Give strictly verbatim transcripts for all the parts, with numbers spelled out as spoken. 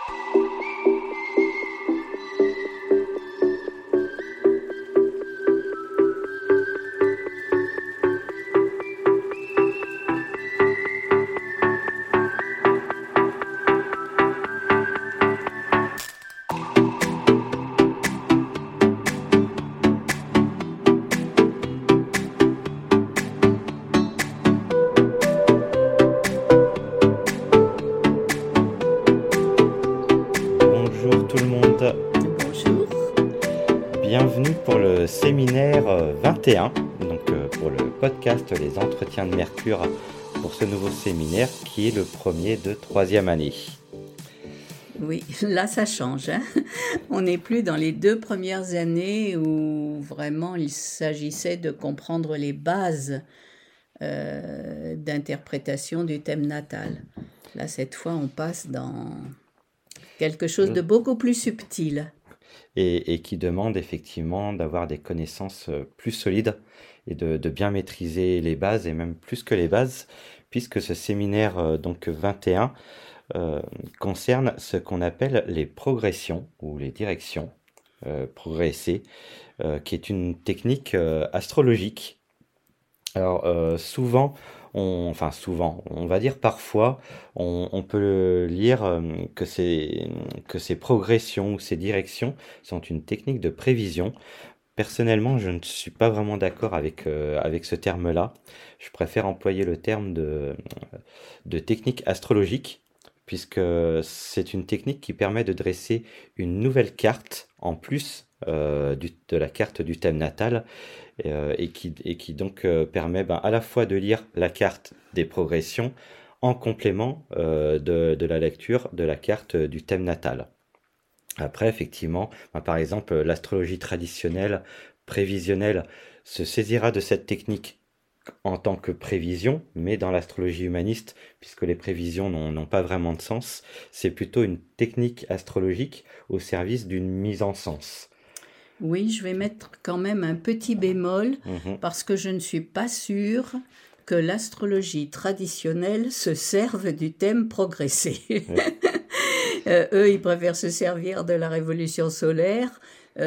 Bonjour tout le monde, Bonjour. bienvenue pour le séminaire euh, vingt et un, donc euh, pour le podcast Les Entretiens de Mercure, pour ce nouveau séminaire qui est le premier de troisième année. Oui, là ça change, hein. On n'est plus dans les deux premières années où vraiment il s'agissait de comprendre les bases euh, d'interprétation du thème natal. Là, cette fois, on passe dans quelque chose de beaucoup plus subtil. Et, et qui demande effectivement d'avoir des connaissances euh, plus solides et de, de bien maîtriser les bases, et même plus que les bases, puisque ce séminaire euh, donc vingt et un euh, concerne ce qu'on appelle les progressions ou les directions, euh, progresser, euh, qui est une technique euh, astrologique. Alors euh, souvent, on, enfin souvent, on va dire parfois, on, on peut le lire euh, que ces, que ces progressions ou ces directions sont une technique de prévision. Personnellement, je ne suis pas vraiment d'accord avec, euh, avec ce terme-là. Je préfère employer le terme de, de technique astrologique, puisque c'est une technique qui permet de dresser une nouvelle carte en plus euh, du- de la carte du thème natal, euh, et qui, et qui donc euh, permet ben, à la fois de lire la carte des progressions en complément euh, de, de la lecture de la carte du thème natal. Après, effectivement, ben, par exemple, l'astrologie traditionnelle, prévisionnelle, se saisira de cette technique en tant que prévision, mais dans l'astrologie humaniste, puisque les prévisions n'ont n'ont pas vraiment de sens, c'est plutôt une technique astrologique au service d'une mise en sens. Oui, je vais mettre quand même un petit bémol Mhm. parce que je ne suis pas sûre que l'astrologie traditionnelle se serve du thème progresser. Oui. Euh, eux, ils préfèrent se servir de la révolution solaire.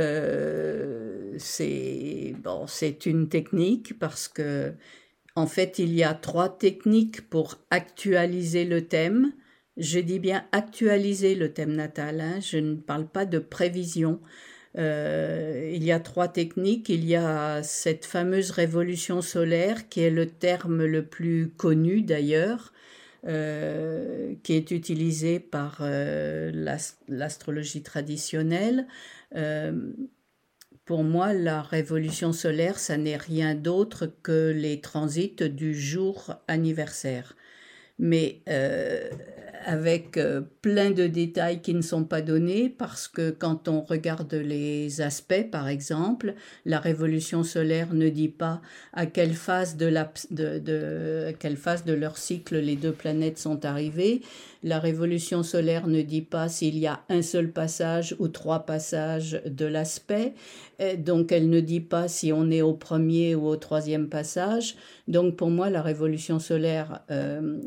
Euh, c'est bon, c'est une technique parce que, en fait, il y a trois techniques pour actualiser le thème. Je dis bien actualiser le thème natal, hein. Je ne parle pas de prévision. Euh, il y a trois techniques. Il y a cette fameuse révolution solaire qui est le terme le plus connu d'ailleurs, euh, qui est utilisé par euh, l'ast- l'astrologie traditionnelle. Euh, pour moi, la révolution solaire, ça n'est rien d'autre que les transits du jour anniversaire. Mais euh, avec euh, plein de détails qui ne sont pas donnés, parce que quand on regarde les aspects, par exemple, la révolution solaire ne dit pas à quelle phase de, la, de, de, à quelle phase de leur cycle les deux planètes sont arrivées. La révolution solaire ne dit pas s'il y a un seul passage ou trois passages de l'aspect. Et donc elle ne dit pas si on est au premier ou au troisième passage. Donc pour moi, la révolution solaire, euh,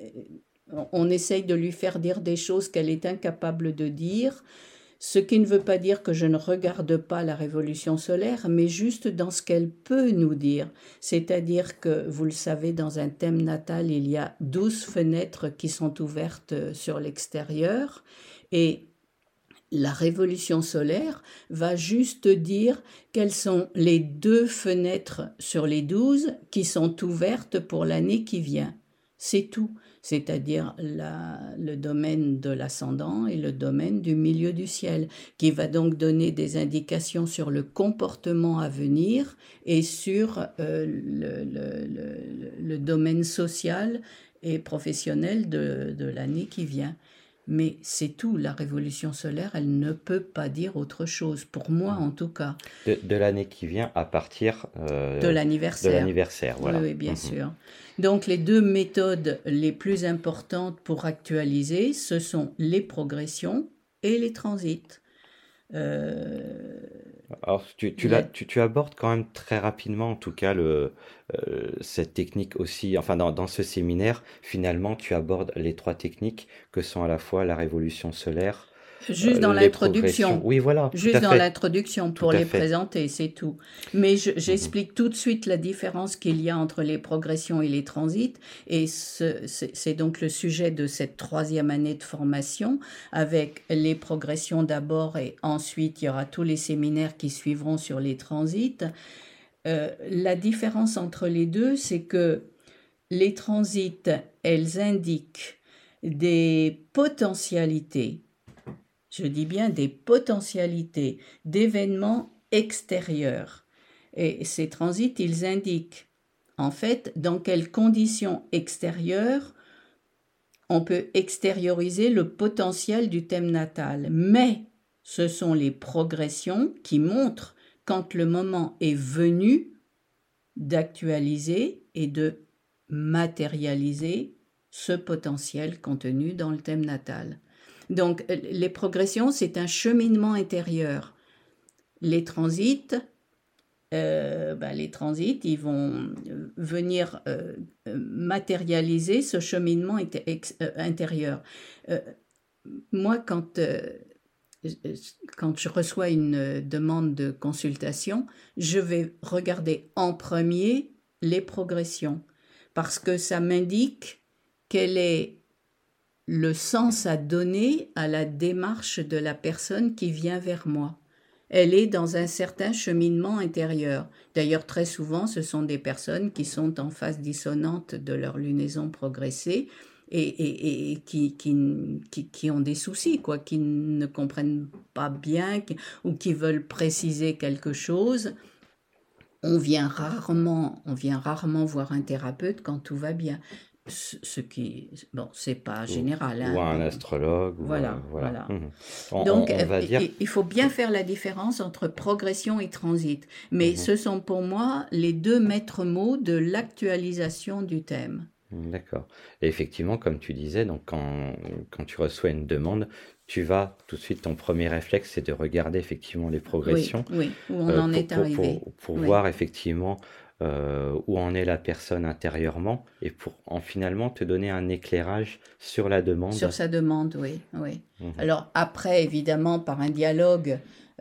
on essaye de lui faire dire des choses qu'elle est incapable de dire, ce qui ne veut pas dire que je ne regarde pas la révolution solaire, mais juste dans ce qu'elle peut nous dire. C'est-à-dire que, vous le savez, dans un thème natal, il y a douze fenêtres qui sont ouvertes sur l'extérieur, et la révolution solaire va juste dire quelles sont les deux fenêtres sur les douze qui sont ouvertes pour l'année qui vient. C'est tout, c'est-à-dire la, le domaine de l'ascendant et le domaine du milieu du ciel, qui va donc donner des indications sur le comportement à venir et sur euh, le, le, le, le domaine social et professionnel de, de l'année qui vient. Mais c'est tout, la révolution solaire, elle ne peut pas dire autre chose, pour moi en tout cas. De, de l'année qui vient à partir De euh, de l'anniversaire. l'anniversaire, Oui, voilà. oui, bien Mhm. sûr. Donc les deux méthodes les plus importantes pour actualiser, ce sont les progressions et les transits. Euh, Alors, tu, tu, l'as- La- tu, tu abordes quand même très rapidement, en tout cas, le, euh, cette technique aussi. Enfin, dans, dans ce séminaire, finalement, tu abordes les trois techniques que sont à la fois la révolution solaire, Juste euh, dans les progressions. l'introduction. Oui, voilà, tout Juste à dans fait, l'introduction tout pour à les fait. présenter, c'est tout. Mais je- Mhm. j'explique tout de suite la différence qu'il y a entre les progressions et les transits. Et ce- c'est c'est donc le sujet de cette troisième année de formation, avec les progressions d'abord et ensuite il y aura tous les séminaires qui suivront sur les transits. Euh, la différence entre les deux, c'est que les transits, elles indiquent des potentialités, je dis bien des potentialités d'événements extérieurs. Et ces transits, ils indiquent en fait dans quelles conditions extérieures on peut extérioriser le potentiel du thème natal. Mais ce sont les progressions qui montrent quand le moment est venu d'actualiser et de matérialiser ce potentiel contenu dans le thème natal. Donc les progressions, c'est un cheminement intérieur. Les transits, euh, ben, les transits, ils vont euh, venir euh, matérialiser ce cheminement euh, intérieur. Euh, moi, quand, euh, quand je reçois une demande de consultation, je vais regarder en premier les progressions parce que ça m'indique quel est le sens à donner à la démarche de la personne qui vient vers moi. Elle est dans un certain cheminement intérieur. D'ailleurs, très souvent, ce sont des personnes qui sont en phase dissonante de leur lunaison progressée et, et, et qui, qui, qui, qui ont des soucis, quoi, qui ne comprennent pas bien qui, ou qui veulent préciser quelque chose. On vient rarement, on vient rarement voir un thérapeute quand tout va bien. Ce, ce qui, bon, c'est pas Ou, général, ou hein, un bon, astrologue, ou euh, voilà, voilà. voilà. Mhm. On, Donc, on- on euh, va dire. il faut bien faire la différence entre progression et transit. Mais Mhm. ce sont pour moi les deux maîtres mots de l'actualisation du thème. D'accord. Et effectivement, comme tu disais, donc quand, quand tu reçois une demande, tu vas tout de suite, ton premier réflexe, c'est de regarder effectivement les Oui, progressions oui, où on euh, en pour, est pour, arrivé. pour, pour Oui, voir effectivement euh, où en est la personne intérieurement et pour en finalement te donner un éclairage sur la sur demande. sa demande, oui, oui. Mhm. Alors après, évidemment, par un dialogue,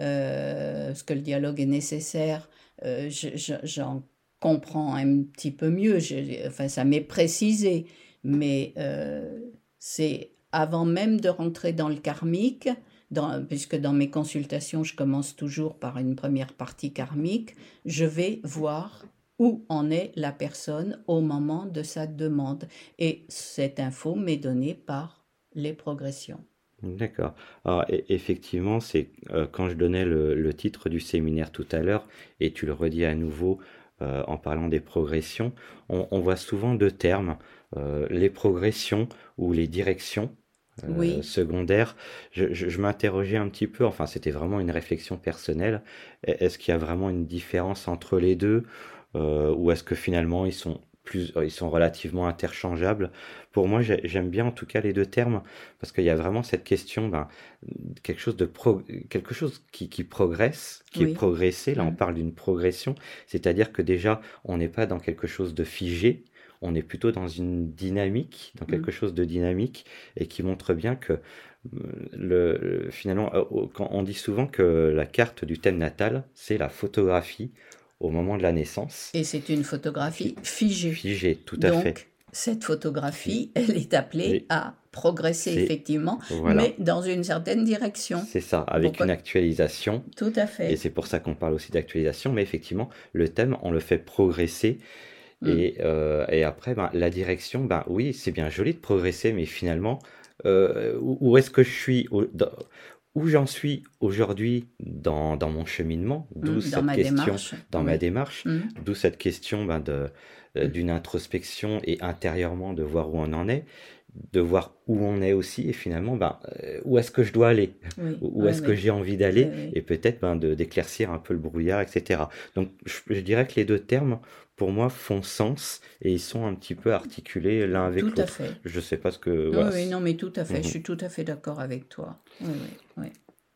euh, parce que le dialogue est nécessaire, euh, je- je- j'en comprends un petit peu mieux. Je- enfin, ça m'est précisé, mais euh, c'est avant même de rentrer dans le karmique, dans- puisque dans mes consultations, je commence toujours par une première partie karmique, je vais voir où en est la personne au moment de sa demande. Et cette info m'est donnée par les progressions. D'accord. Alors, e- effectivement, c'est euh, quand je donnais le, le titre du séminaire tout à l'heure, et tu le redis à nouveau euh, en parlant des progressions, on, on voit souvent deux termes, euh, les progressions ou les directions euh, Oui, secondaires. Je, je- je m'interrogeais un petit peu, enfin c'était vraiment une réflexion personnelle. E- Est-ce qu'il y a vraiment une différence entre les deux, euh, ou est-ce que finalement ils sont plus, ils sont relativement interchangeables? Pour moi, j'ai- j'aime bien en tout cas les deux termes parce qu'il y a vraiment cette question, ben, quelque chose de pro- quelque chose qui, qui progresse, qui est oui. progressé. Là, on Mm, parle d'une progression, c'est-à-dire que déjà, on n'est pas dans quelque chose de figé, on est plutôt dans une dynamique, dans mm. quelque chose de dynamique et qui montre bien que euh, le, le- finalement, euh, au- quand on dit souvent que la carte du thème natal, c'est la photographie au moment de la naissance, Et c'est une fi- photographie figée. figée, tout à fait. Donc, cette Fi- photographie, elle est appelée et à progresser c'est effectivement, voilà, mais dans une certaine direction. c'est ça, avec Pourquoi? une actualisation. Tout à Et fait. c'est pour ça qu'on parle aussi d'actualisation, mais effectivement, le thème, on le fait progresser. Mm, Et, euh, et après, ben, la direction, ben oui, c'est bien joli de progresser, mais finalement, euh, où, où est-ce que je suis, au- dans- où j'en suis aujourd'hui dans, dans mon cheminement, d'où mm. Dans cette ma question démarche, dans ma oui. démarche, Mm, d'où cette question ben, de, euh, d'une introspection et intérieurement de voir où on en est, de voir où on est aussi, et finalement, ben, euh, où est-ce que je dois aller, oui, où oui, est-ce que oui, j'ai envie oui, d'aller, oui. et peut-être ben, de, d'éclaircir un peu le brouillard, et cetera. Donc, je, je dirais que les deux termes, pour moi, font sens et ils sont un petit peu articulés l'un avec Tout à l'autre. fait. Je sais pas ce que Oui, voilà. oui, c'est- non, mais tout à fait. Je Mhm. suis tout à fait d'accord avec toi. Oui, oui, oui.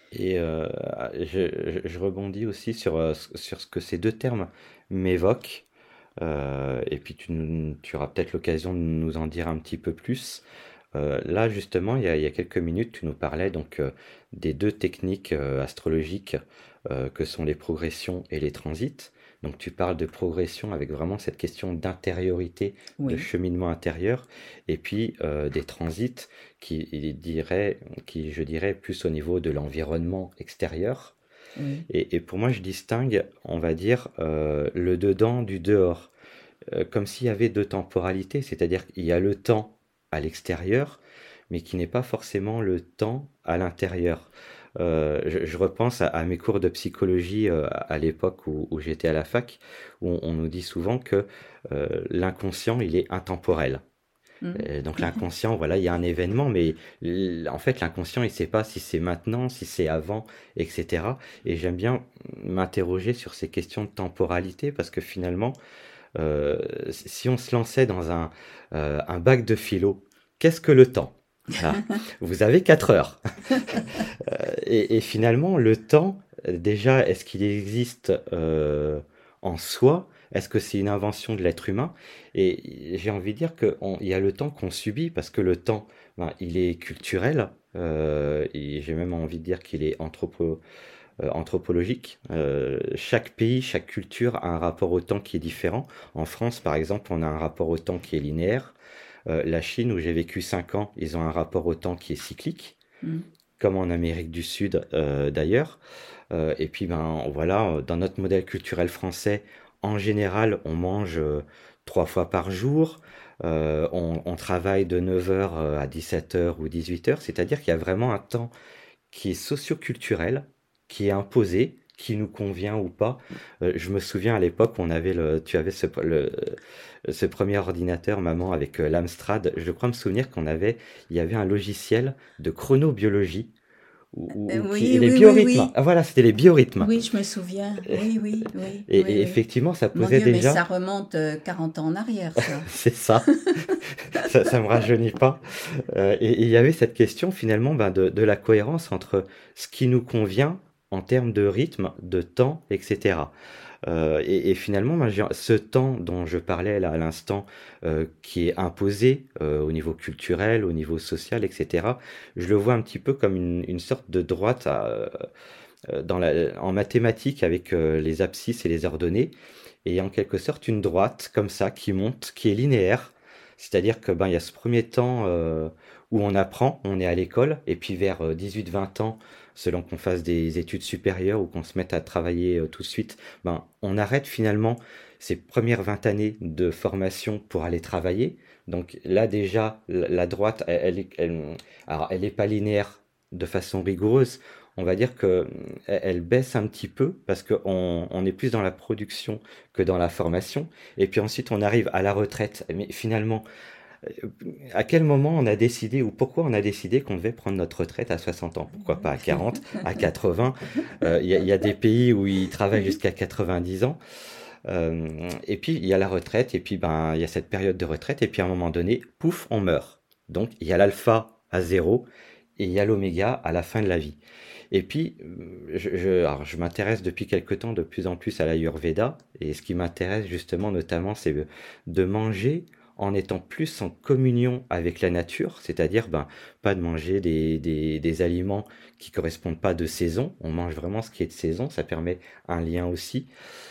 Et euh, je, je- je rebondis aussi sur, euh, sur ce que ces deux termes m'évoquent. Euh, et puis tu, nous- tu auras peut-être l'occasion de nous en dire un petit peu plus. Euh, là, justement, il y a, il y a quelques minutes, tu nous parlais donc euh, des deux techniques euh, astrologiques euh, que sont les progressions et les transits. Donc, tu parles de progression avec vraiment cette question d'intériorité, de Oui, cheminement intérieur, et puis euh, des transits qui, il dirait, qui, je dirais, plus au niveau de l'environnement extérieur. oui. Et, et pour moi, je distingue, on va dire, euh, le dedans du dehors, euh, comme s'il y avait deux temporalités, c'est-à-dire qu'il y a le temps à l'extérieur, mais qui n'est pas forcément le temps à l'intérieur. Euh, je, je repense à, à mes cours de psychologie euh, à l'époque où, où j'étais à la fac, où on, on nous dit souvent que euh, l'inconscient, il est intemporel. Mm. Euh, donc l'inconscient, voilà, il y a un événement, mais l- en fait l'inconscient, il ne sait pas si c'est maintenant, si c'est avant, et cetera. Et j'aime bien m'interroger sur ces questions de temporalité parce que finalement, euh, si on se lançait dans un, euh, un bac de philo, qu'est-ce que le temps? Ah, vous avez quatre heures. Euh, et, et finalement, le temps, euh, déjà, est-ce qu'il existe euh, en soi? Est-ce que c'est une invention de l'être humain? Et j'ai envie de dire qu'il y a le temps qu'on subit, parce que le temps, ben, il est culturel, euh, et j'ai même envie de dire qu'il est anthropo, euh, anthropologique. Euh, chaque pays, chaque culture a un rapport au temps qui est différent. En France, par exemple, on a un rapport au temps qui est linéaire. Euh, la Chine, où j'ai vécu cinq ans, ils ont un rapport au temps qui est cyclique, Mm. comme en Amérique du Sud euh, d'ailleurs. Euh, et puis, ben voilà, dans notre modèle culturel français, en général, on mange euh, trois fois par jour. Euh, on, on travaille de neuf heures à dix-sept heures ou dix-huit heures, c'est-à-dire qu'il y a vraiment un temps qui est socio-culturel, qui est imposé, qui nous convient ou pas. Euh, je me souviens à l'époque, on avait le, tu avais ce, le, ce premier ordinateur, maman, avec euh, l'Amstrad. Je crois me souvenir qu'on avait, il y avait un logiciel de chronobiologie ou, Euh, ou qui, Oui, les oui, oui, biorhythmes. oui. Ah voilà, c'était les biorhythmes. Oui, je me souviens. Oui, oui, oui, Et, oui, et oui. effectivement, ça Mon posait Dieu, mais déjà, ça remonte euh, quarante ans en arrière, ça. c'est ça, ça, ça me rajeunit pas. Euh, et et il y avait cette question finalement ben, de, de la cohérence entre ce qui nous convient en termes de rythme, de temps, et cetera. Euh, et, et finalement, ben, j'ai- ce temps dont je parlais là à l'instant, euh, qui est imposé euh, au niveau culturel, au niveau social, et cetera, je le vois un petit peu comme une, une sorte de droite à, euh, dans la, en mathématiques avec euh, les abscisses et les ordonnées, et en quelque sorte une droite comme ça qui monte, qui est linéaire. C'est-à-dire que ben il y a ce premier temps euh, où on apprend, on est à l'école, et puis vers dix-huit vingt ans, selon qu'on fasse des études supérieures ou qu'on se mette à travailler euh, tout de suite, ben on arrête finalement ces premières vingt années de formation pour aller travailler. Donc là déjà, la la droite, elle, elle, est- elle, alors elle est pas linéaire de façon rigoureuse. On va dire que elle elle baisse un petit peu parce qu'on on est plus dans la production que dans la formation. Et puis ensuite, on arrive à la retraite. Mais finalement, euh, à quel moment on a décidé ou pourquoi on a décidé qu'on devait prendre notre retraite à soixante ans? Pourquoi pas à quarante, à quatre-vingts? Euh, Il y, a il y a des pays où ils travaillent Oui. jusqu'à quatre-vingt-dix ans. Euh, et puis, il y a la retraite. Et puis, ben, il y a cette période de retraite. Et puis, à un moment donné, pouf, on meurt. Donc, il y a l'alpha à zéro et il y a l'oméga à la fin de la vie. Et puis, euh, je, je, alors, je m'intéresse depuis quelque temps de plus en plus à l'Ayurveda, et ce qui m'intéresse justement notamment, c'est de de manger en étant plus en communion avec la nature, c'est-à-dire ben, pas de manger des, des, des aliments qui correspondent pas de saison, on mange vraiment ce qui est de saison, ça permet un lien aussi.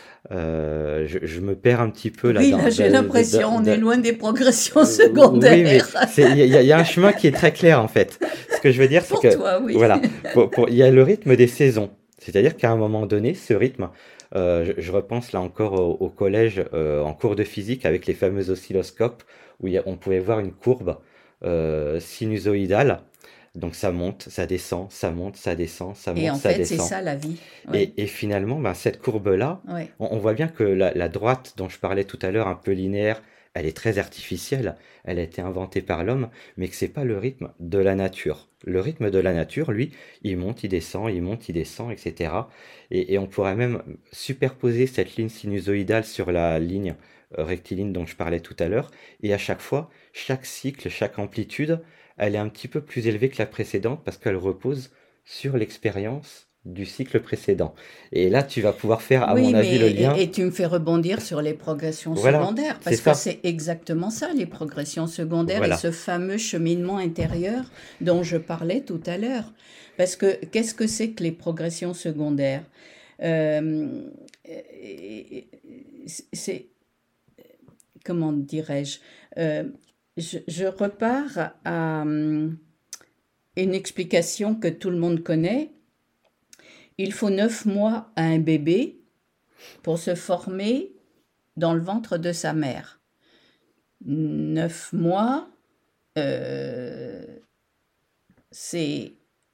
Euh, je, je me perds un petit peu là Oui, là, dans, j'ai dans- dans- l'impression, on est dans- loin des progressions euh, oui, mais secondaires. c'est, il y, a il y a un chemin qui est très clair en fait. Ce que je veux dire, c'est Pour que, toi, oui. voilà, pour, pour- il y a le rythme des saisons. C'est-à-dire qu'à un moment donné, ce rythme, euh, je, je repense là encore au, au collège, euh, en cours de physique, avec les fameux oscilloscopes, où il y a- on pouvait voir une courbe euh, sinusoïdale. Donc ça monte, ça descend, ça monte, ça descend, ça Et monte, en ça fait, c'est descend. ça la vie. Oui, Et, et finalement, ben, cette courbe-là, oui. on, on voit bien que la, la droite dont je parlais tout à l'heure, un peu linéaire, elle est très artificielle, elle a été inventée par l'homme, mais que c'est pas le rythme de la nature. Le rythme de la nature, lui, il monte, il descend, il monte, il descend, et cetera. Et, et on pourrait même superposer cette ligne sinusoïdale sur la ligne euh, rectiligne dont je parlais tout à l'heure, et à chaque fois, chaque cycle, chaque amplitude, elle est un petit peu plus élevée que la précédente parce qu'elle repose sur l'expérience du cycle précédent. Et là, tu vas pouvoir faire, à Oui, mon avis, mais le et, lien. et tu me fais rebondir sur les progressions Voilà, secondaires, c'est parce que ça. c'est exactement ça, les progressions secondaires et Voilà. ce fameux cheminement intérieur dont je parlais tout à l'heure. Parce que qu'est-ce que c'est que les progressions secondaires? Euh, c'est, comment dirais-je? Euh, je, je repars à hum, une explication que tout le monde connaît. Il faut neuf mois à un bébé pour se former dans le ventre de sa mère. Neuf mois, euh, c'est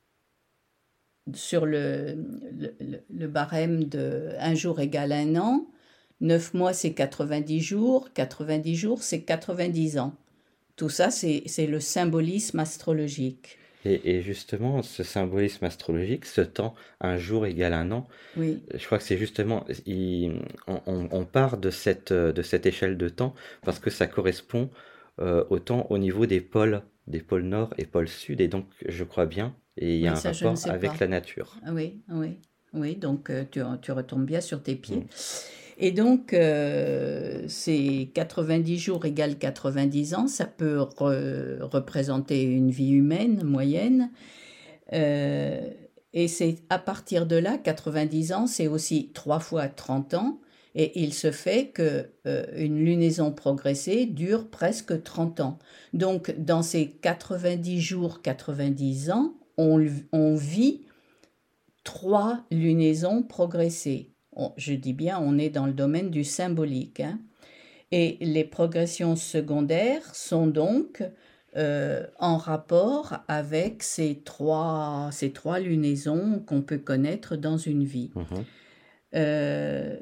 sur le, le, le barème de un jour égale un an. Neuf mois, c'est quatre-vingt-dix jours. quatre-vingt-dix jours, c'est quatre-vingt-dix ans. Tout ça, c'est, c'est le symbolisme astrologique. Et, et justement, ce symbolisme astrologique, ce temps, un jour égale un an, Oui, je crois que c'est justement, il- on, on- on part de cette, euh, de cette échelle de temps parce que ça correspond euh, au temps au niveau des pôles, des pôles nord et pôle sud, et donc je crois bien, et il y a oui, un ça, je ne rapport sais avec pas. la nature. Ah oui, oui, oui, donc euh, tu, tu retombes bien sur tes pieds. Mm. Et donc, euh, c'est quatre-vingt-dix jours égale quatre-vingt-dix ans, ça peut re- représenter une vie humaine moyenne. Euh, et c'est à partir de là, quatre-vingt-dix ans, c'est aussi trois fois trente ans. Et il se fait que euh, une lunaison progressée dure presque trente ans. Donc, dans ces quatre-vingt-dix jours, quatre-vingt-dix ans, on, on vit trois lunaisons progressées. On- je dis bien, on est dans le domaine du symbolique, hein. Et les progressions secondaires sont donc euh, en rapport avec ces trois, ces trois lunaisons qu'on peut connaître dans une vie. Mhm. Euh,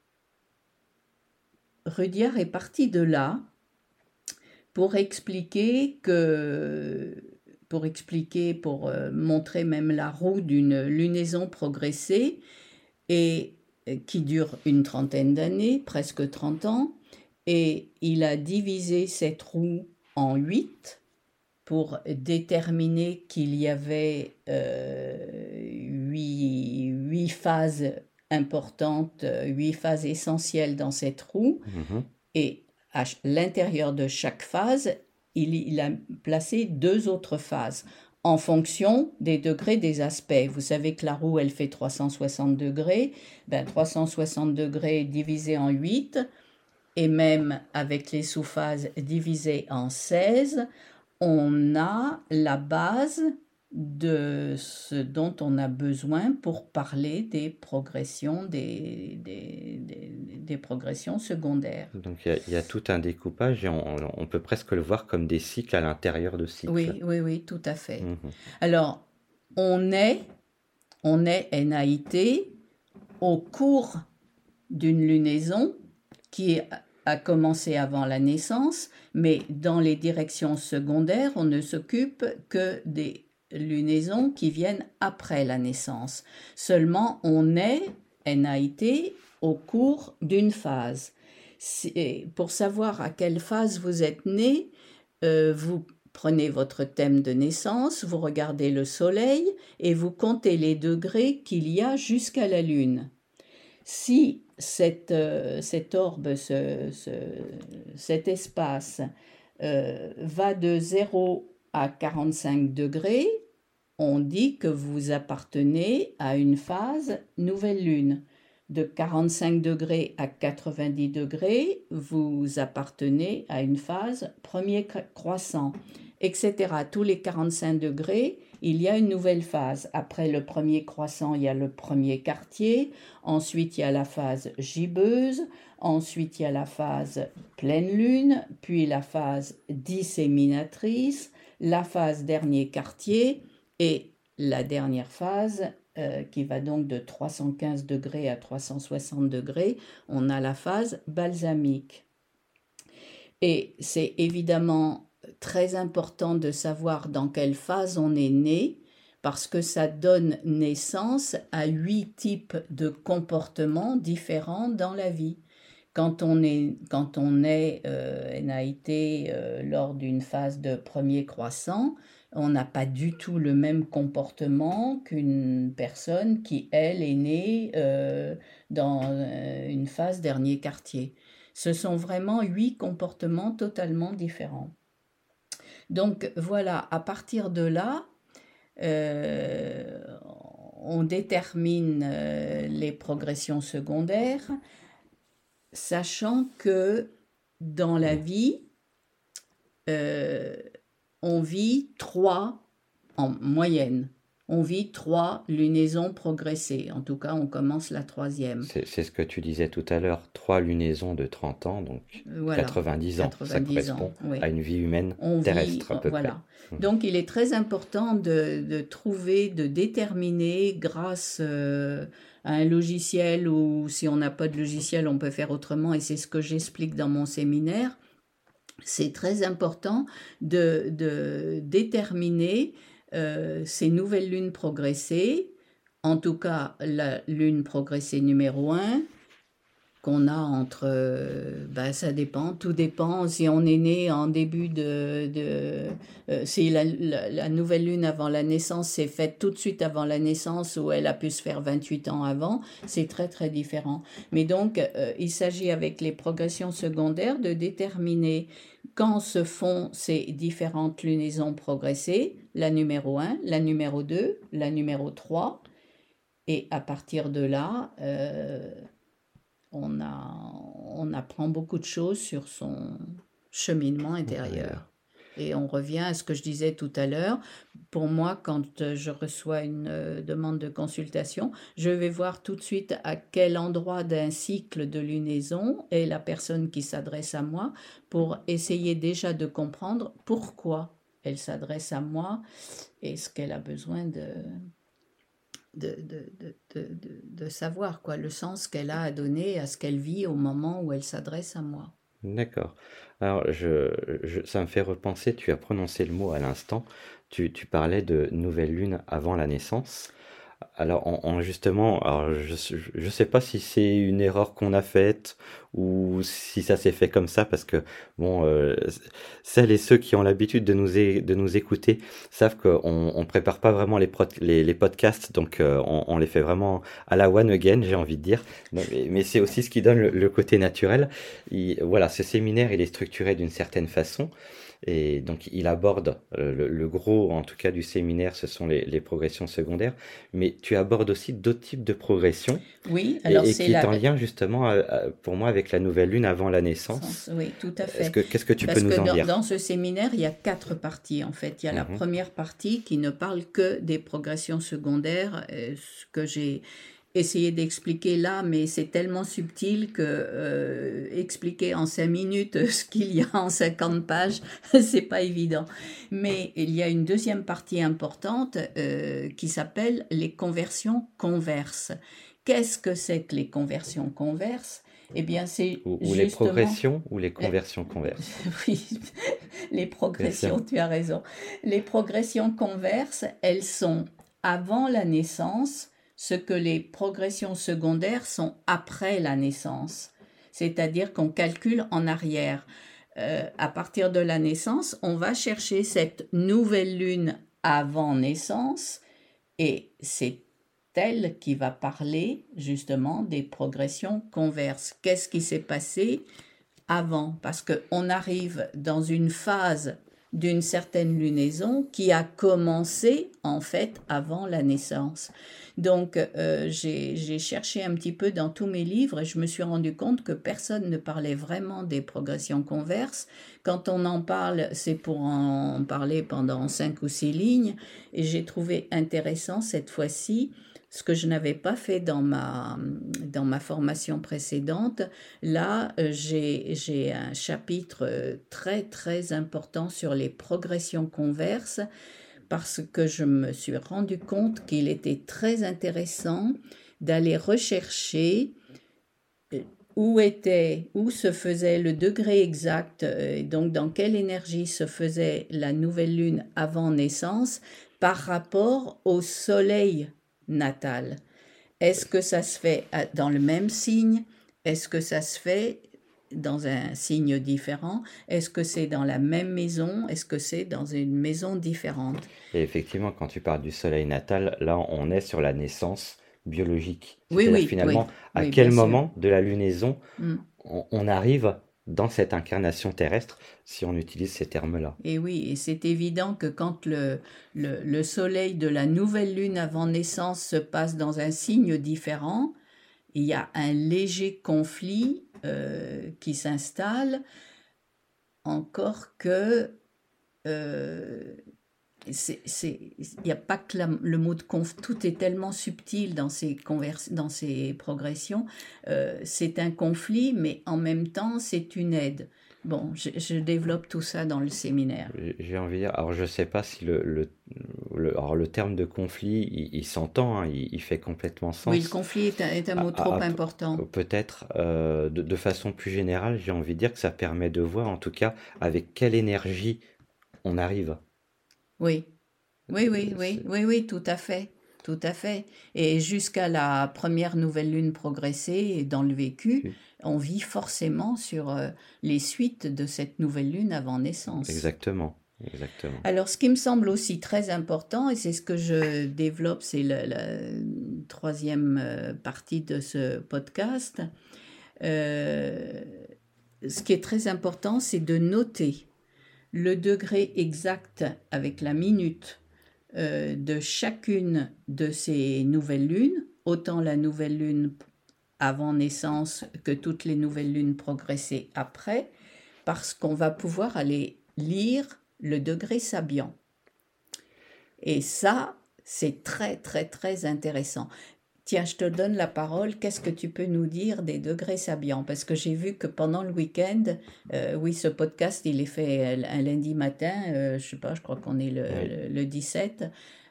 Rudyard est parti de là pour expliquer que, pour expliquer, pour euh, montrer même la roue d'une lunaison progressée et euh, qui dure une trentaine d'années, presque trente ans, et il a divisé cette roue en huit pour déterminer qu'il y avait euh, huit, huit phases importantes, euh, huit phases essentielles dans cette roue, Mhm. et à l'intérieur de chaque phase, il, il a placé deux autres phases en fonction des degrés des aspects. Vous savez que la roue, elle fait trois cent soixante degrés. Ben, trois cent soixante degrés divisé en huit, et même avec les sous-phases divisées en seize, on a la base de ce dont on a besoin pour parler des progressions, des, des, des, des progressions secondaires. Donc il y a, il y a tout un découpage et on, on peut presque le voir comme des cycles à l'intérieur de cycles. Oui, oui, oui, tout à fait. Mhm. Alors, on est, on est N A I T au cours d'une lunaison qui a commencé avant la naissance, mais dans les directions secondaires, on ne s'occupe que des lunaisons qui viennent après la naissance. Seulement, on est N A I T au cours d'une phase. Pour savoir à quelle phase vous êtes né, euh, vous prenez votre thème de naissance, vous regardez le soleil et vous comptez les degrés qu'il y a jusqu'à la lune. Si cette, euh, cet orbe, ce, ce, cet espace euh, va de zéro à quarante-cinq degrés, on dit que vous appartenez à une phase nouvelle lune. De quarante-cinq degrés à quatre-vingt-dix degrés, vous appartenez à une phase premier croissant, et cetera. Tous les quarante-cinq degrés, il y a une nouvelle phase. Après le premier croissant, il y a le premier quartier. Ensuite, il y a la phase gibbeuse. Ensuite, il y a la phase pleine lune. Puis la phase disséminatrice. La phase dernier quartier. Et la dernière phase, euh, qui va donc de trois cent quinze degrés à trois cent soixante degrés, on a la phase balsamique. Et c'est évidemment très important de savoir dans quelle phase on est né, parce que ça donne naissance à huit types de comportements différents dans la vie. Quand on est, quand on est euh, N A I T euh, lors d'une phase de premier croissant, On n'a pas du tout le même comportement qu'une personne qui, elle, est née euh, dans euh, une phase dernier quartier. Ce sont vraiment huit comportements totalement différents. Donc voilà, à partir de là, euh, on détermine euh, les progressions secondaires, sachant que dans la vie, euh, on vit trois en moyenne. On vit trois lunaisons progressées. En tout cas, on commence la troisième. C'est, c'est ce que tu disais tout à l'heure, trois lunaisons de trente ans, donc Voilà, quatre-vingt-dix ans. Ça quatre-vingt-dix ans, correspond à oui. une vie humaine On vit, terrestre à peu près. voilà. Mhm. Donc, il est très important de, de trouver, de déterminer grâce euh, à un logiciel ou si on n'a pas de logiciel, on peut faire autrement et c'est ce que j'explique dans mon séminaire. C'est très important de, de déterminer euh, ces nouvelles lunes progressées, en tout cas la lune progressée numéro un, qu'on a entre, euh, ben, ça dépend, tout dépend si on est né en début de, de euh, si la, la, la nouvelle lune avant la naissance s'est faite tout de suite avant la naissance ou elle a pu se faire vingt-huit ans avant, c'est très très différent. Mais donc euh, il s'agit avec les progressions secondaires de déterminer quand se font ces différentes lunaisons progressées, la numéro un, la numéro deux, la numéro trois, et à partir de là, euh, on, a, on apprend beaucoup de choses sur son cheminement intérieur. Et on revient à ce que je disais tout à l'heure. Pour moi, quand je reçois une euh, demande de consultation, je vais voir tout de suite à quel endroit d'un cycle de lunaison est la personne qui s'adresse à moi pour essayer déjà de comprendre pourquoi elle s'adresse à moi et ce qu'elle a besoin de, de, de, de, de, de, de savoir, quoi, le sens qu'elle a à donner à ce qu'elle vit au moment où elle s'adresse à moi. D'accord. Alors, je, je- ça me fait repenser, tu as prononcé le mot à l'instant, tu, tu parlais de nouvelle lune avant la naissance. Alors, en, en justement, alors je ne sais pas si c'est une erreur qu'on a faite ou si ça s'est fait comme ça, parce que, bon, euh, celles et ceux qui ont l'habitude de nous, é- de nous écouter savent qu'on on prépare pas vraiment les, prod- les, les podcasts, donc euh, on, on les fait vraiment à la one again, j'ai envie de dire. Non, Mais, mais c'est aussi ce qui donne le, le côté naturel. Il- voilà, ce séminaire, il est structuré d'une certaine façon. Et donc, il aborde euh, le, le gros, en tout cas, du séminaire, ce sont les, les progressions secondaires, mais tu abordes aussi d'autres types de progressions, Oui, alors et, et c'est qui est la... en lien justement, euh, euh, pour moi, avec la nouvelle lune avant la naissance. Sens, oui, tout à Est-ce fait. que, qu'est-ce que tu peux Parce que nous en dans, dire? dans ce séminaire, il y a quatre parties en fait. Il y a la Mhm. première partie qui ne parle que des progressions secondaires, euh, ce que j'ai essayé d'expliquer là, mais c'est tellement subtil que euh, expliquer en cinq minutes ce qu'il y a en cinquante pages, c'est pas évident. Mais il y a une deuxième partie importante euh, qui s'appelle les conversions converses. Qu'est-ce que c'est que les conversions converses? Eh bien, c'est Ou, ou les justement progressions ou les les- conversions converses. oui, les Question. progressions, tu as raison. Les progressions converses, elles sont avant la naissance, ce que les progressions secondaires sont après la naissance. C'est-à-dire qu'on calcule en arrière. Euh, à partir de la naissance, on va chercher cette nouvelle lune avant naissance et c'est elle qui va parler justement des progressions converses. Qu'est-ce qui s'est passé avant? Parce qu'on arrive dans une phase d'une certaine lunaison qui a commencé en fait avant la naissance. Donc euh, j'ai, j'ai cherché un petit peu dans tous mes livres et je me suis rendu compte que personne ne parlait vraiment des progressions converses. Quand on en parle, c'est pour en parler pendant cinq ou six lignes et j'ai trouvé intéressant cette fois-ci ce que je n'avais pas fait dans ma, dans ma formation précédente. Là, euh, j'ai, j'ai un chapitre euh, très très important sur les progressions converses parce que je me suis rendu compte qu'il était très intéressant d'aller rechercher euh, où était, où se faisait le degré exact, euh, donc dans quelle énergie se faisait la nouvelle lune avant naissance par rapport au soleil natal. Est-ce que ça se fait dans le même signe? Est-ce que ça se fait dans un signe différent? Est-ce que c'est dans la même maison? Est-ce que c'est dans une maison différente? Et effectivement, quand tu parles du soleil natal, là, on est sur la naissance biologique. Oui, C'est-à-dire oui, finalement, oui, à oui, quel bien sûr. moment de la lunaison Mm. on, on arrive dans cette incarnation terrestre, si on utilise ces termes-là. Et oui, et c'est évident que quand le, le, le soleil de la nouvelle lune avant naissance se passe dans un signe différent, il y a un léger conflit euh, qui s'installe, encore que euh, c'est, c'est, il n'y a pas que la- le mot de conf, tout est tellement subtil dans ces, convers, dans ces progressions. Euh, c'est un conflit, mais en même temps, c'est une aide. Bon, je, je développe tout ça dans le séminaire. J'ai j'ai envie de dire, alors je sais pas si le, le, le- alors le terme de conflit, il, il s'entend, hein, il, il fait complètement Oui, le sens. conflit est un, est un À- mot trop à- à- important. Peut-être, euh, de, de façon plus générale, j'ai envie de dire que ça permet de voir, en tout cas, avec quelle énergie on arrive. Oui, oui, oui, Euh, oui, c'est- oui, oui, tout à fait, tout à fait. Et jusqu'à la première nouvelle lune progressée dans le vécu, tu- on vit forcément sur euh, les suites de cette nouvelle lune avant naissance. Exactement, exactement. Alors, ce qui me semble aussi très important, et c'est ce que je développe, c'est la, la troisième euh, partie de ce podcast, euh, ce qui est très important, c'est de noter le degré exact avec la minute euh, de chacune de ces nouvelles lunes, autant la nouvelle lune avant naissance que toutes les nouvelles lunes progressées après, parce qu'on va pouvoir aller lire le degré Sabian. Et ça, c'est très, très, très intéressant. Tiens, je te donne la parole. Qu'est-ce que tu peux nous dire des degrés Sabian? Parce que j'ai vu que pendant le week-end, euh, oui, ce podcast, il est fait un lundi matin, euh, je sais pas, je crois qu'on est le, Oui. le, le dix-sept.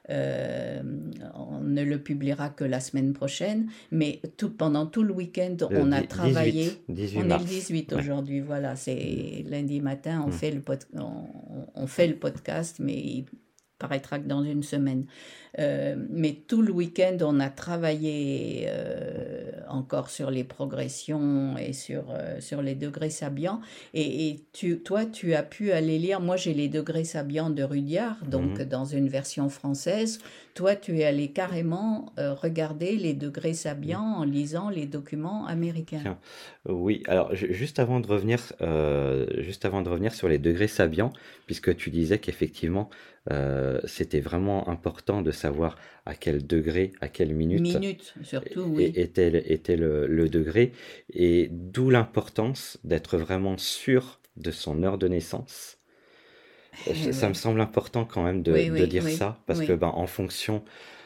Euh, on ne le publiera que la semaine prochaine, mais tout, pendant tout le week-end, Le on a dix- travaillé. 18, 18 On est le mars. dix-huit Ouais. aujourd'hui, voilà, c'est lundi matin, on Mm. fait le, pod- on, on fait le podcast, mais il paraîtra que dans une semaine. Euh, mais tout le week-end, on a travaillé euh, encore sur les progressions et sur, euh, sur les degrés Sabian. Et, et tu, toi, tu as pu aller lire. Moi, j'ai les degrés Sabian de Rudyard, donc Mhm. dans une version française. Toi, tu es allé carrément euh, regarder les degrés Oui. Sabian en lisant les documents américains. Tiens, euh, oui, alors ju- juste avant de revenir, euh, juste avant de revenir sur les degrés Sabian, puisque tu disais qu'effectivement euh, c'était vraiment important de savoir à quel degré, à quelle minute Minutes, surtout, é- oui. était, le- était le, le degré, et d'où l'importance d'être vraiment sûr de son heure de naissance. Euh, Eh Ça me oui, semble important quand même de, oui, de oui, dire oui, ça, parce que oui. ben, en fonction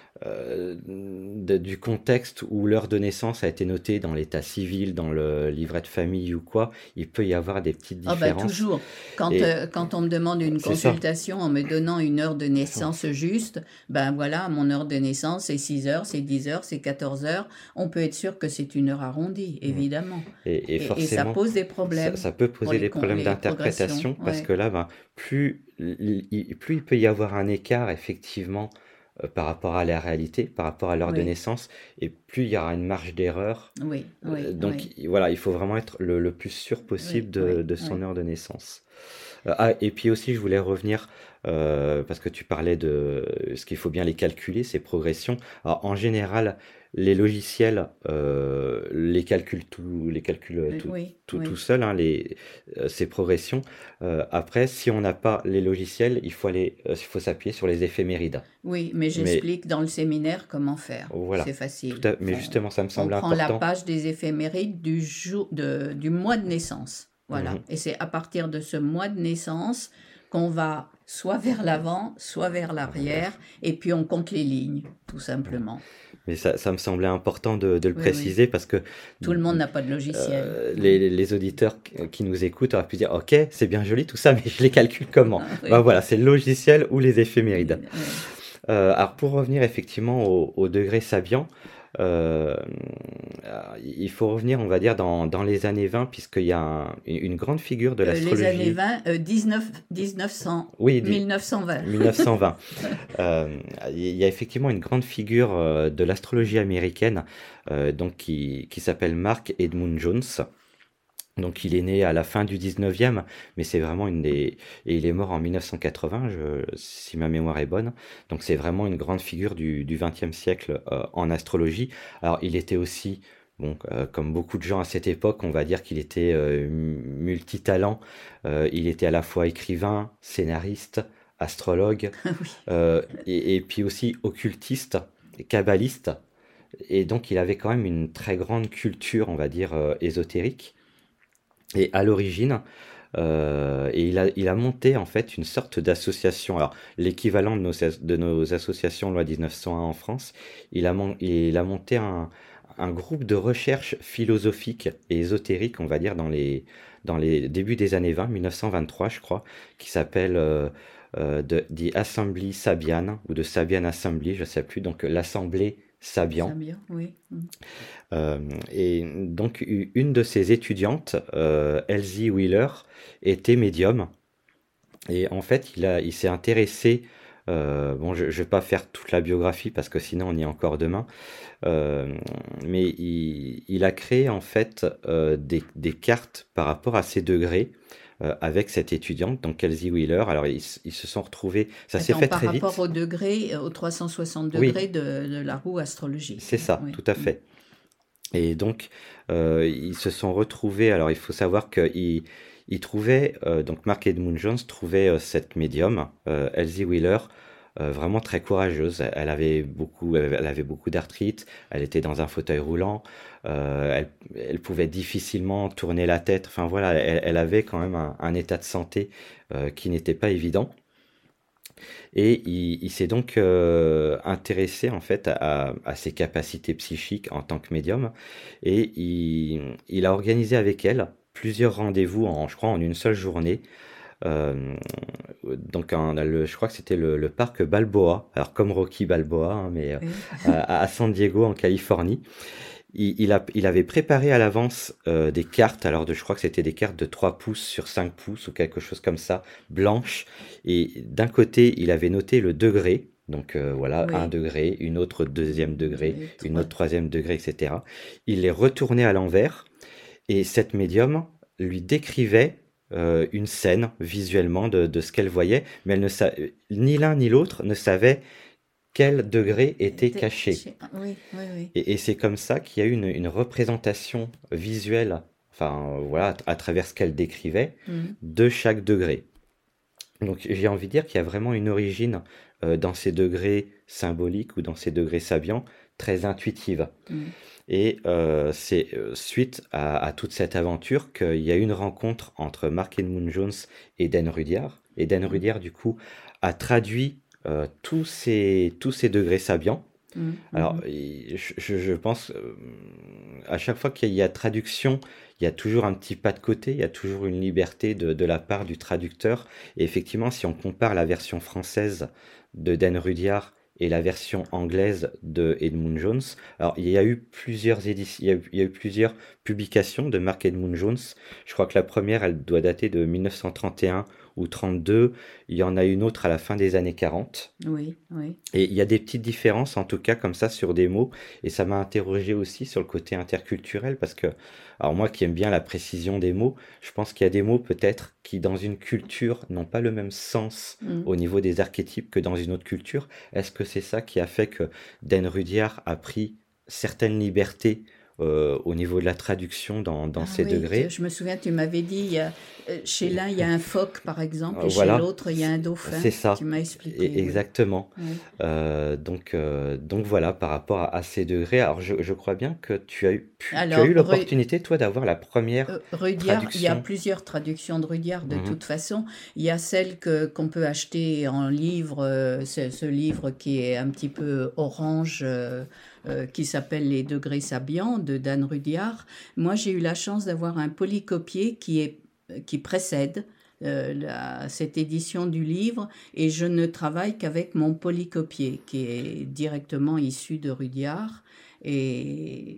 euh, de- du contexte où l'heure de naissance a été notée dans l'état civil, dans le livret de famille ou quoi, il peut y avoir des petites Ah bah différences. toujours. Quand, Et euh, quand on me demande une c'est ça. consultation en me donnant une heure de naissance juste, ben voilà, mon heure de naissance c'est six heures, c'est dix heures, c'est quatorze heures. On peut être sûr que c'est une heure arrondie, Ouais. évidemment. Et, et Et, et ça forcément, pose des ça, problèmes ça peut pour poser les, des con- problèmes les progressions. d'interprétation, parce Ouais, que là, ben, plus, il, il- plus il peut y avoir un écart, effectivement, euh, par rapport à la réalité, par rapport à l'heure de oui, naissance, et plus il y aura une marge d'erreur. oui, Euh, oui, Donc oui, i- voilà, il faut vraiment être le, le plus sûr possible oui, de, oui, de son oui. heure de naissance. Euh, ah, et puis aussi, je voulais revenir, euh, parce que tu parlais de ce qu'il faut bien les calculer, ces progressions. Alors, en général, les logiciels euh, les calculent tout, les calculent Le- tout, Oui, tout, tout oui, seul, hein, les, euh, ces progressions. Euh, après, si on n'a pas les logiciels, il faut aller, euh, il faut s'appuyer sur les éphémérides. oui, mais Mais j'explique dans le séminaire comment faire. voilà, C'est tout facile. à, mais On, justement, ça me on semble prend la important. page des éphémérides du jour, de, du mois de naissance. Voilà. Mhm. Et c'est à partir de ce mois de naissance qu'on va soit vers l'avant, soit vers l'arrière, et puis on compte les lignes, tout simplement. Mais ça, ça me semblait important de, de le Oui, oui. préciser, parce que Tout le monde n'a pas de logiciel. euh, Non. les, les auditeurs qui qui nous écoutent auraient pu dire, ok, c'est bien joli tout ça, mais je les calcule comment? Ah, Ben oui. voilà, c'est le logiciel ou les Oui, éphémérides. oui. Euh, alors pour revenir effectivement au, au degré Sabian, euh, euh, il faut revenir, on va dire, dans, dans les années vingt, puisqu'il y a un- une, une grande figure de Euh, les années l'astrologie. vingt, euh, dix-neuf, dix-neuf cents, Oui, du mille neuf cent vingt. mille neuf cent vingt. Euh, il y a effectivement une grande figure euh, de l'astrologie américaine, euh, donc qui, qui s'appelle Mark Edmund Jones. Donc il est né à la fin du dix-neuvième, mais c'est vraiment une des... Et il est mort en mille neuf cent quatre-vingts, je... si ma mémoire est bonne. Donc c'est vraiment une grande figure du, du vingtième siècle euh, en astrologie. Alors il était aussi, bon, euh, comme beaucoup de gens à cette époque, on va dire qu'il était euh, multitalent. Euh, il était à la fois écrivain, scénariste, astrologue, Ah oui. euh, et, et puis aussi occultiste, kabbaliste. Et donc il avait quand même une très grande culture, on va dire, euh, ésotérique. Et à l'origine, euh, et il a, il a monté en fait une sorte d'association. Alors, l'équivalent de nos, de nos associations loi mille neuf cent un en France, il a, mon- il a monté un, un groupe de recherche philosophique et ésotérique, on va dire, dans les, dans les débuts des années vingt, mille neuf cent vingt-trois, je crois, qui s'appelle euh, euh, de- The Assembly Sabian, ou de Sabian Assembly, je ne sais plus, donc l'Assemblée Ça Sabian. bien, oui. Mm. Euh, et donc, u- une de ses étudiantes, euh, Elsie Wheeler, était médium. Et en fait, il a, il s'est intéressé. Euh, bon, je ne vais pas faire toute la biographie parce que sinon on y est encore demain. Euh, mais il, il a créé en fait euh, des, des cartes par rapport à ces degrés euh, avec cette étudiante, donc Elsie Wheeler. Alors ils, s- ils se sont retrouvés. Ça s'est Attends, fait par très rapport vite. au degré, euh, aux trois cent soixante Oui, degrés de, de la roue astrologique. c'est ça, Oui. tout à Mm. fait. Et donc, euh, ils se sont retrouvés. Alors, il faut savoir qu'ils ils trouvaient, euh, donc Mark Edmund Jones trouvait euh, cette médium, euh, Elsie Wheeler, euh, vraiment très courageuse. Elle avait beaucoup, elle avait beaucoup d'arthrite. Elle était dans un fauteuil roulant. Euh, elle, elle pouvait difficilement tourner la tête. Enfin voilà, elle, elle avait quand même un, un état de santé euh, qui n'était pas évident. Et il, il s'est donc euh, intéressé en fait à, à ses capacités psychiques en tant que médium et il, il a organisé avec elle plusieurs rendez-vous en, je crois, en une seule journée. Euh, donc un- le- je crois que c'était le, le parc Balboa, alors comme Rocky Balboa, hein, mais euh, Oui. à, à San Diego en Californie. Il, il a, il avait préparé à l'avance euh, des cartes, alors de, je crois que c'était des cartes de trois pouces sur cinq pouces ou quelque chose comme ça, blanches. Et d'un côté, il avait noté le degré, donc euh, voilà, un Oui. degré, une autre deuxième degré, Deux, une trois. autre troisième degré, et cetera. Il les retournait à l'envers et cette médium lui décrivait euh, une scène visuellement de, de ce qu'elle voyait, mais elle ne sa- ni l'un ni l'autre ne savait quel degré était Était caché. caché. Ah, oui, oui, oui. Et, et c'est comme ça qu'il y a eu une, une représentation visuelle, enfin euh, voilà, à travers ce qu'elle décrivait, Mm. de chaque degré. Donc j'ai envie de dire qu'il y a vraiment une origine euh, dans ces degrés symboliques ou dans ces degrés sabiens très intuitive. Mm. Et euh, c'est euh, suite à, à toute cette aventure qu'il y a eu une rencontre entre Mark Edmund Jones et Dan Rudyard. Et Dan Mm. Rudyard, du coup, a traduit euh, tous ces, tous ces degrés sabiens. Mm. Alors, Mhm. et je, je- je pense, euh, à chaque fois qu'il y a traduction, il y a toujours un petit pas de côté, il y a toujours une liberté de, de la part du traducteur. Et effectivement, si on compare la version française de Dan Rudyard et la version anglaise de Edmund Jones, alors il y a eu plusieurs éditions, il y a eu, il y a eu plusieurs publications de Mark Edmund Jones. Je crois que la première, elle doit dater de mille neuf cent trente et un ou trente-deux. Il y en a une autre à la fin des années quarante. Oui, oui. Et il y a des petites différences, en tout cas, comme ça, sur des mots. Et ça m'a interrogé aussi sur le côté interculturel, parce que, alors moi qui aime bien la précision des mots, je pense qu'il y a des mots peut-être qui, dans une culture, n'ont pas le même sens Mm. au niveau des archétypes que dans une autre culture. Est-ce que c'est ça qui a fait que Dan Rudyard a pris certaines libertés euh, au niveau de la traduction dans, dans Ah ces oui, tu- degrés? je me souviens, tu m'avais dit, il y a, euh, chez l'un, il y a un phoque, par exemple, Euh, et chez Voilà, l'autre, il y a c'est un c'est dauphin. Tu ça, m'as et- expliqué, oui. exactement. Oui. Euh, donc, euh, donc voilà, par rapport à, à ces degrés, alors je, je crois bien que tu as eu, pu- tu as eu Alors, Ru- l'opportunité, toi, d'avoir la première euh, Rudyard, il y a traduction. plusieurs traductions de Rudyard de Mhm, toute façon. Il y a celle que qu'on peut acheter en livre, euh, c'est ce livre qui est un petit peu orange, euh, euh, qui s'appelle Les degrés sabiens de Dan Rudyard. Moi, j'ai eu la chance d'avoir un polycopié qui est qui précède euh, la- cette édition du livre et je ne travaille qu'avec mon polycopié qui est directement issu de Rudyard et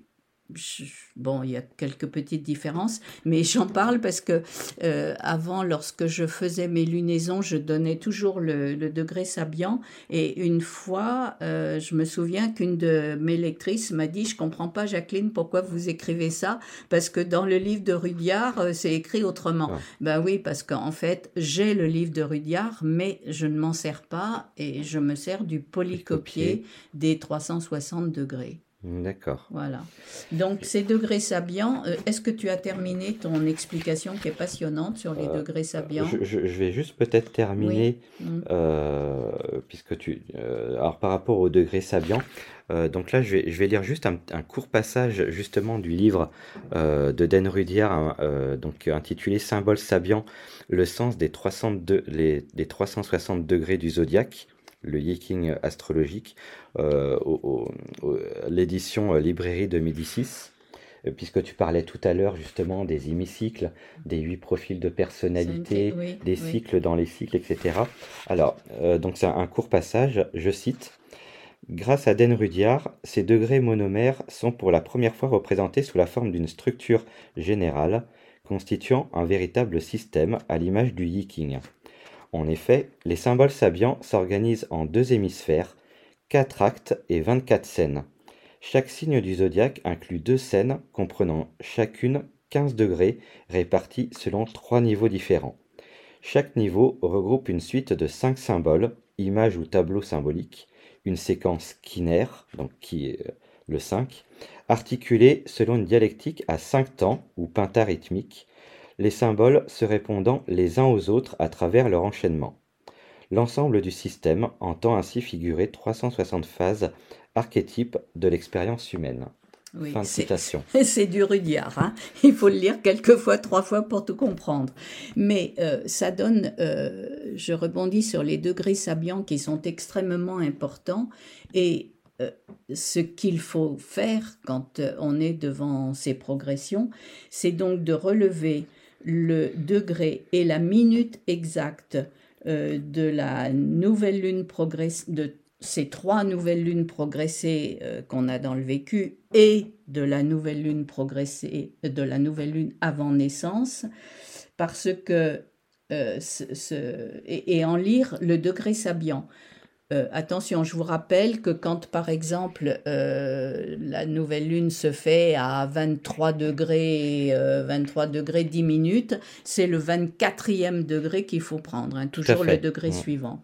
je- bon, il y a quelques petites différences, mais j'en parle parce que euh, avant, lorsque je faisais mes lunaisons, je donnais toujours le, le degré Sabian. Et une fois, euh, je me souviens qu'une de mes lectrices m'a dit, je comprends pas, Jacqueline, pourquoi vous écrivez ça? Parce que dans le livre de Rudyard, euh, c'est écrit autrement. Ah, Ben oui, parce qu'en fait, j'ai le livre de Rudyard, mais je ne m'en sers pas et je me sers du polycopié. polycopier des trois cent soixante degrés. D'accord. Voilà. Donc, ces degrés sabiens, euh, est-ce que tu as terminé ton explication qui est passionnante sur les Euh, degrés euh, sabiens? je, je- je vais juste peut-être Oui. terminer, Mm. euh, puisque tu, euh, alors par rapport au degré Sabian, euh, donc là je vais, je vais lire juste un, un court passage justement du livre euh, de Dan Rudyard, hein, euh, donc intitulé Symbole Sabian, le sens des trois cent deux, les, des trois cent soixante degrés du zodiaque, le Yiking astrologique, euh, au- au- au- l'édition euh, librairie de Médicis. Euh, puisque tu parlais tout à l'heure justement des hémicycles, des huit profils de C'est une té- personnalité, Oui, des oui. cycles dans les cycles, et cetera. Alors, euh, donc c'est un court passage, je cite. Grâce à Den Rudyard, ces degrés monomères sont pour la première fois représentés sous la forme d'une structure générale, constituant un véritable système à l'image du Yiking. En effet, les symboles sabiens s'organisent en deux hémisphères, quatre actes et vingt-quatre scènes. Chaque signe du zodiaque inclut deux scènes comprenant chacune quinze degrés répartis selon trois niveaux différents. Chaque niveau regroupe une suite de cinq symboles, images ou tableaux symboliques, une séquence quinaire, donc qui est euh, le cinq, articulée selon une dialectique à cinq temps ou pentarythmique, les symboles se répondant les uns aux autres à travers leur enchaînement. L'ensemble du système entend ainsi figurer trois cent soixante phases archétypes de l'expérience humaine. Oui, Fin de c'est citation. c'est du Rudyard, hein. Il faut le lire quelques fois, trois fois pour tout comprendre. Mais euh, ça donne, euh, je rebondis sur les degrés sabiens qui sont extrêmement importants et euh, ce qu'il faut faire quand euh, on est devant ces progressions, c'est donc de relever le degré et la minute exacte euh, de la nouvelle lune progresse, de ces trois nouvelles lunes progressées euh, qu'on a dans le vécu et de la nouvelle lune progressée, de la nouvelle lune avant naissance, parce que euh, ce, ce- et, et en lire le degré sabian. Euh, attention, je vous rappelle que quand, par exemple, euh, la nouvelle lune se fait à vingt-trois degrés, euh, vingt-trois degrés dix minutes, c'est le vingt-quatrième degré qu'il faut prendre, hein, Tout à toujours le fait. degré Mm. suivant.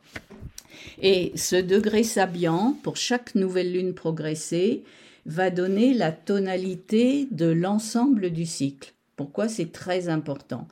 Et ce degré sabian, pour chaque nouvelle lune progressée, va donner la tonalité de l'ensemble du cycle. Pourquoi c'est très important?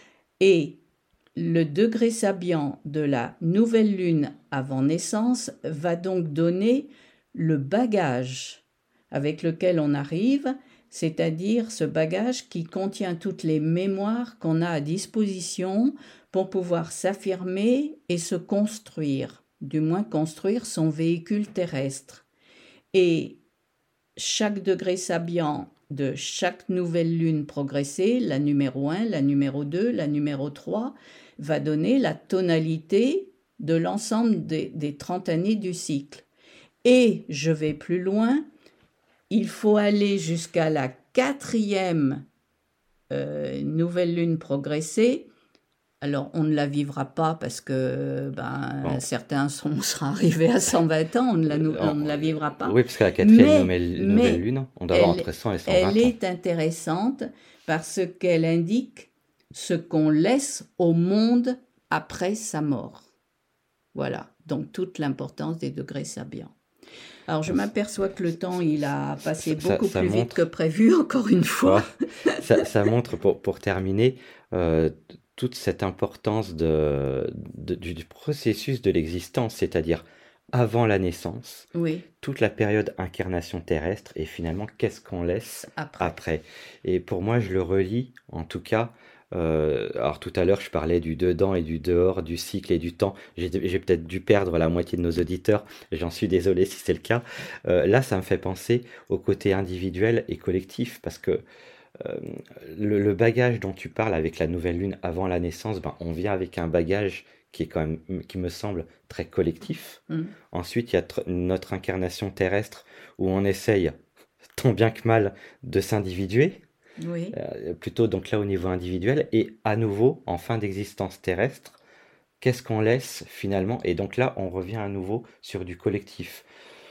Et le degré sabian de la nouvelle lune avant naissance va donc donner le bagage avec lequel on arrive, c'est-à-dire ce bagage qui contient toutes les mémoires qu'on a à disposition pour pouvoir s'affirmer et se construire, du moins construire son véhicule terrestre. Et chaque degré sabian de chaque nouvelle lune progressée, la numéro un, la numéro deux, la numéro trois, va donner la tonalité de l'ensemble des, des trente années du cycle. Et je vais plus loin, il faut aller jusqu'à la quatrième euh, nouvelle lune progressée. Alors, on ne la vivra pas parce que ben, Bon. certains sont, seront arrivés à cent vingt ans, on ne la, Euh, on en- ne la vivra pas. Oui, parce qu'à la quatrième Mais, nouvelle, nouvelle mais lune, on doit avoir elle, entre cent et cent elle vingt ans. est intéressante parce qu'elle indique ce qu'on laisse au monde après sa mort. Voilà, donc toute l'importance des degrés sabiens. Alors, je Bon, c- m'aperçois que le temps, c- il a c- passé ça, beaucoup ça plus vite que montre, prévu, encore une fois. ouais, ça, ça montre pour, pour terminer euh, t- toute cette importance de, de- du, du processus de l'existence, c'est-à-dire avant la naissance, Oui, toute la période incarnation terrestre et finalement qu'est-ce qu'on laisse après. après. Et pour moi, je le relis, en tout cas. Euh, alors tout à l'heure, je parlais du dedans et du dehors, du cycle et du temps. J'ai j'ai peut-être dû perdre la moitié de nos auditeurs. J'en suis désolé si c'est le cas. Euh, là, ça me fait penser au côté individuel et collectif parce que euh, le, le bagage dont tu parles avec la nouvelle lune avant la naissance, ben, on vient avec un bagage qui est quand même, qui me semble très collectif. Mm. Ensuite, il y a tr- notre incarnation terrestre où on essaye, tant bien que mal de s'individuer, Oui, euh, plutôt donc là au niveau individuel, et à nouveau, en fin d'existence terrestre, qu'est-ce qu'on laisse finalement? Et donc là, on revient à nouveau sur du collectif.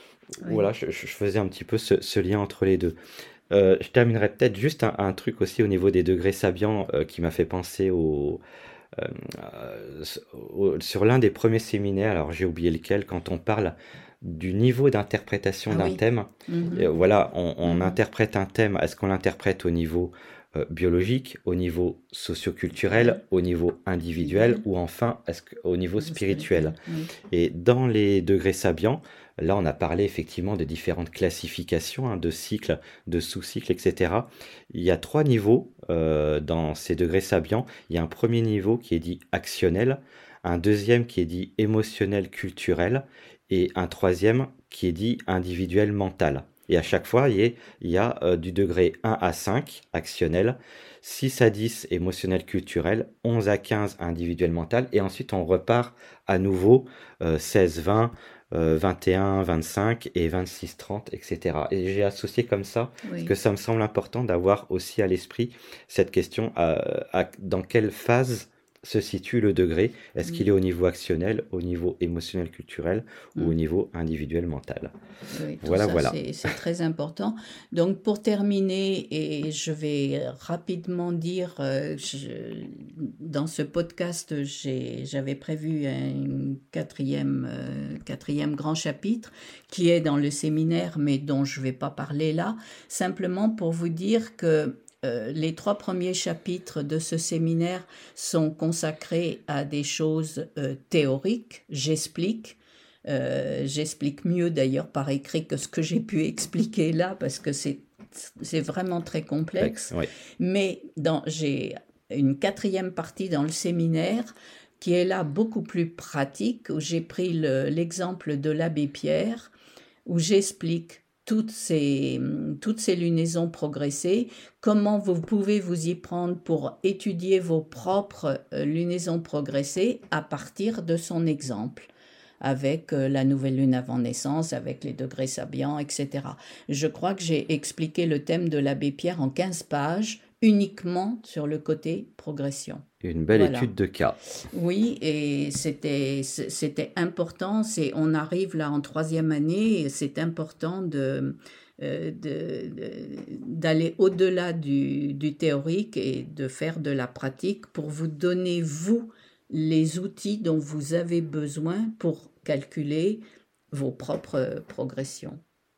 oui, Voilà, je, je faisais un petit peu ce, ce lien entre les deux. Euh, je terminerai peut-être juste un, un truc aussi au niveau des degrés Sabian euh, qui m'a fait penser au, euh, euh, au- sur l'un des premiers séminaires, alors j'ai oublié lequel, quand on parle du niveau d'interprétation ah d'un oui, thème. Et mhm, voilà, on, on mhm, interprète un thème, est-ce qu'on l'interprète au niveau euh, biologique, au niveau socioculturel, culturel, au niveau individuel, individuel, ou enfin est-ce que- au niveau niveau spirituel? spirituel, oui. Et dans les degrés Sabian, là, on a parlé effectivement de différentes classifications, hein, de cycles, de sous-cycles, et cetera. Il y a trois niveaux euh, dans ces degrés Sabian. Il y a un premier niveau qui est dit actionnel, un deuxième qui est dit émotionnel culturel, et un troisième qui est dit individuel mental. Et à chaque fois, il y a, il y a, euh, du degré un à cinq, actionnel, six à dix, émotionnel culturel, onze à quinze, individuel mental, et ensuite on repart à nouveau euh, seize, vingt, euh, vingt et un, vingt-cinq et vingt-six, trente, et cetera. Et j'ai associé comme ça, parce que Oui. ça me semble important d'avoir aussi à l'esprit cette question, à, à- dans quelle phase se situe le degré? Est-ce qu'il est Mm, au niveau actionnel, au niveau émotionnel culturel ou au mm. niveau individuel mental? Oui, tout Voilà, ça, voilà. c'est, c'est très important. Donc, pour terminer, et je vais rapidement dire, euh, je- dans ce podcast, j'ai, j'avais prévu un quatrième, euh, quatrième grand chapitre qui est dans le séminaire, mais dont je ne vais pas parler là, simplement pour vous dire que euh, les trois premiers chapitres de ce séminaire sont consacrés à des choses euh, théoriques, j'explique. Euh, j'explique mieux d'ailleurs par écrit que ce que j'ai pu expliquer là parce que c'est c'est vraiment très Complexe, complexe. oui. Mais dans, j'ai une quatrième partie dans le séminaire qui est là beaucoup plus pratique, où j'ai pris le- l'exemple de l'abbé Pierre, où j'explique toutes ces, toutes ces lunaisons progressées, comment vous pouvez vous y prendre pour étudier vos propres euh, lunaisons progressées à partir de son exemple avec euh, la nouvelle lune avant naissance, avec les degrés sabiens, et cetera. Je crois que j'ai expliqué le thème de l'abbé Pierre en quinze pages, uniquement sur le côté progression. Une belle Voilà. étude de cas. Oui, et c'était c'était important. C'est on arrive là en troisième année, et c'est important de euh, de- de- d'aller au-delà du, du théorique et de faire de la pratique pour vous donner, vous, les outils dont vous avez besoin pour calculer vos propres progressions.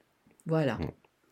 Voilà.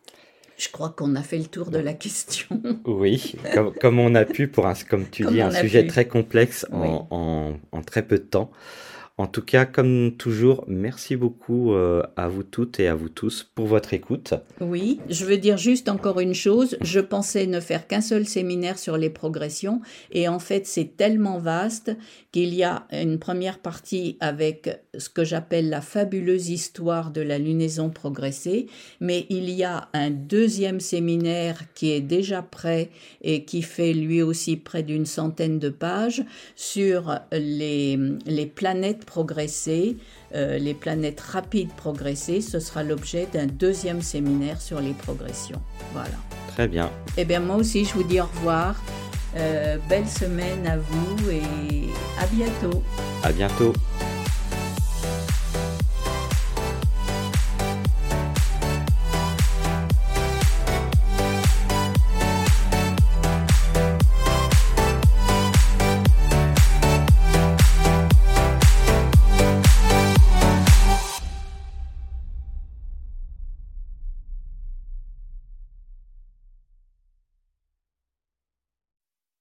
Je crois qu'on a fait le tour de la question, Oui, comme, comme on a pu pour un, comme tu comme dis, un on a sujet pu. très complexe Oui. en, en- en très peu de temps. En tout cas, comme toujours, merci beaucoup euh, à vous toutes et à vous tous pour votre écoute. Oui, je veux dire juste encore une chose. Je pensais ne faire qu'un seul séminaire sur les progressions et en fait c'est tellement vaste qu'il y a une première partie avec ce que j'appelle la fabuleuse histoire de la lunaison progressée, mais il y a un deuxième séminaire qui est déjà prêt et qui fait lui aussi près d'une centaine de pages sur les, les planètes progressées, euh, les planètes rapides progressées. Ce sera l'objet d'un deuxième séminaire sur les progressions. Voilà. Très bien. Eh bien, moi aussi, je vous dis au revoir. Euh, belle semaine à vous et à bientôt. À bientôt.